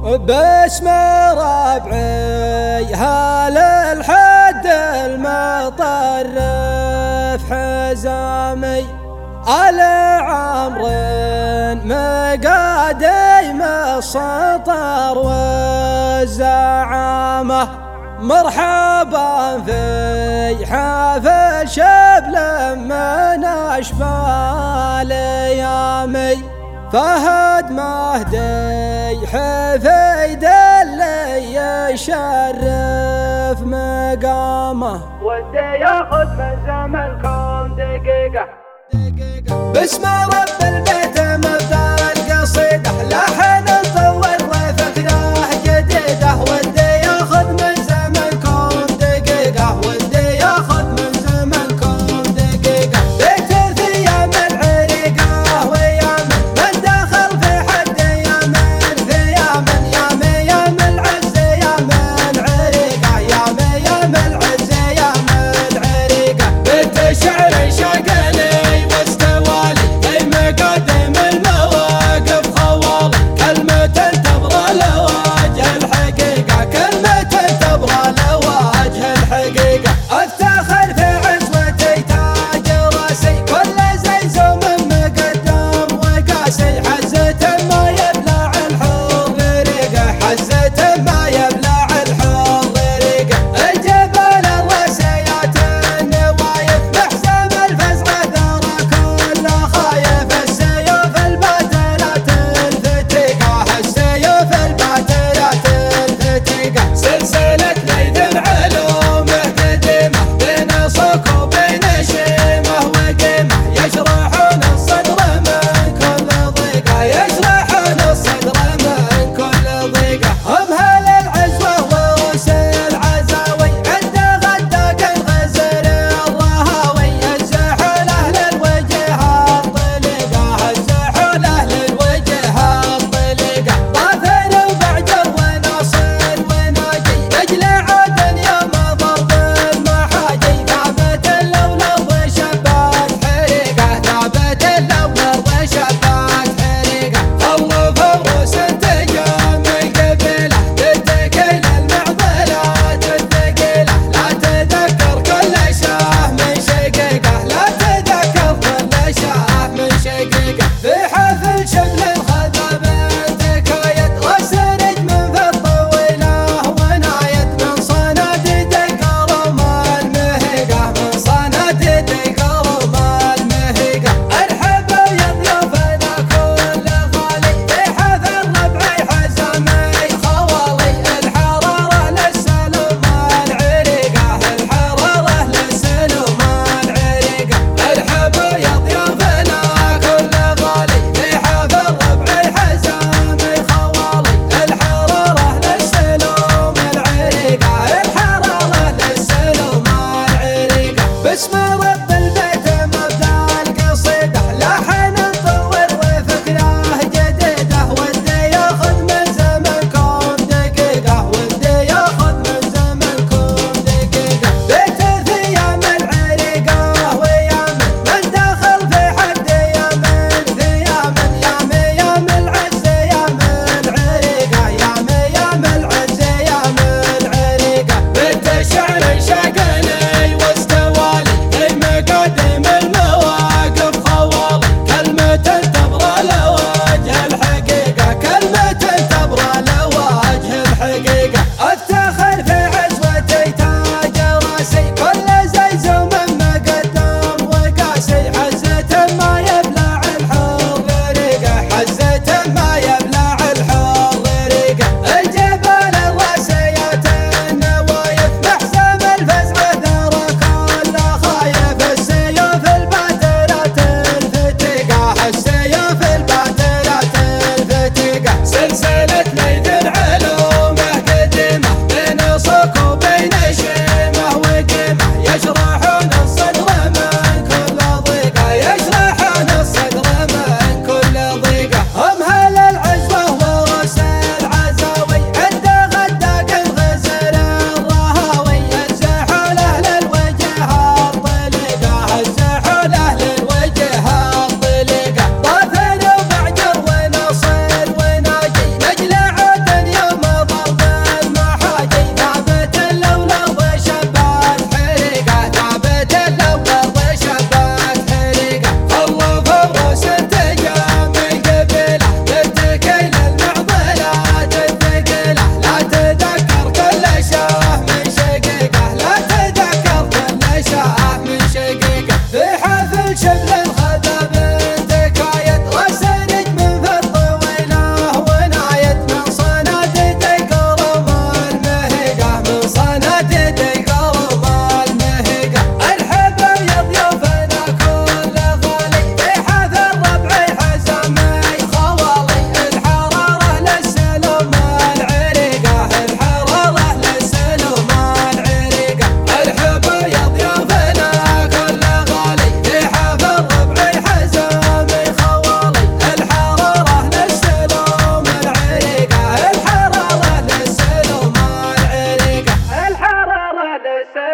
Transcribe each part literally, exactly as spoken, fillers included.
باسم ربعي هال الحد المطرف حزامي على عمر مقاديم السطر والزعامة مرحبا في حفل شبل من أشبال يامي فهد مهدي حفيد اللي يشرف مقامه ودي ياخذ من زمنكم دقيقة باسم رب البيت مبدأ القصيدة لحن نطور وفكرة جديدة ودي ياخذ من زمنكم دقيقة ودي ياخذ من زمنكم دقيقة بيت الثيام العريقة ويامن من دخل في حد يامن في يامن يامي يام العز يام العريقة يامي يام العز يام العريقة بيت الشعر شقلي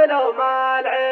لو ما العين